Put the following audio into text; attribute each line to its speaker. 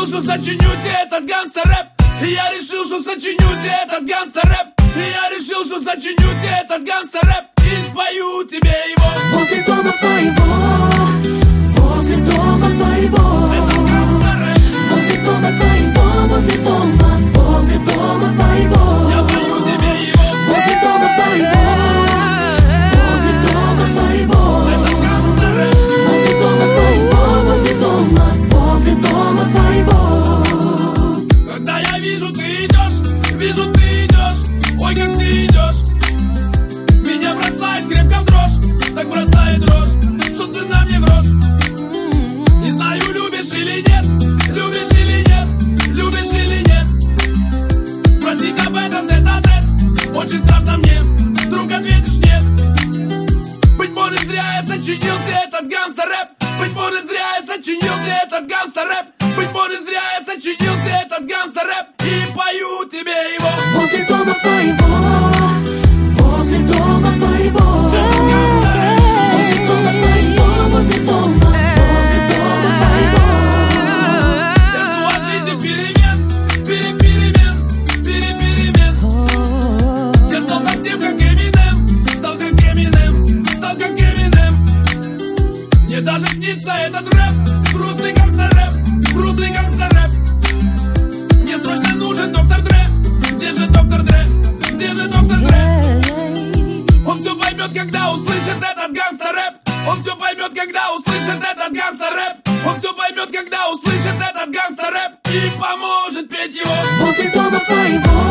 Speaker 1: что сочиню тебе этот гангстер-рэп. И я решил, что сочиню тебе этот гангстер-рэп. И я решил, что сочиню тебе этот гангстер-рэп. И спою тебе его
Speaker 2: возле дома твоего, возле дома твоего.
Speaker 1: Это гангстер-рэп.
Speaker 2: Возле дома твоего, возле дома твоего.
Speaker 1: Я пою тебе его
Speaker 2: возле дома твоего, возле дома твоего.
Speaker 1: Это гангстер-рэп.
Speaker 2: Возле дома твоего, возле дома твоего.
Speaker 1: Когда я вижу, ты идешь, ой, как ты идешь. Меня бросает крепко в дрожь, так бросает дрожь, что цена мне грош. Не знаю, любишь или нет, любишь или нет, любишь или нет. Спросить об этом тет-а-тет, очень страшно мне, вдруг ответишь нет. Быть может, зря я сочинил тебе этот гангстер-рэп. Быть может, зря я сочинил тебе этот гангстер-рэп. Быть может, зря я сочинил тебе этот гангстер-рэп. И пою тебе его
Speaker 2: возле дома твоего, возле дома твоего.
Speaker 1: Это гангстер-рэп.
Speaker 2: Возле дома твоего, возле дома твоего.
Speaker 1: Я жду от жизни перемен. Я стал совсем как Эминем. Стал как Эминем. Мне даже снится этот рэп. Грустный гангстер-рэп. Мне срочно нужен доктор Дре. Где же доктор Дре? Он все поймет, когда услышит этот гангстер-рэп. Он все поймет, когда услышит этот гангстер-рэп. Он все поймет, когда услышит этот гангстер-рэп. И поможет петь его
Speaker 2: Возле дома твоего,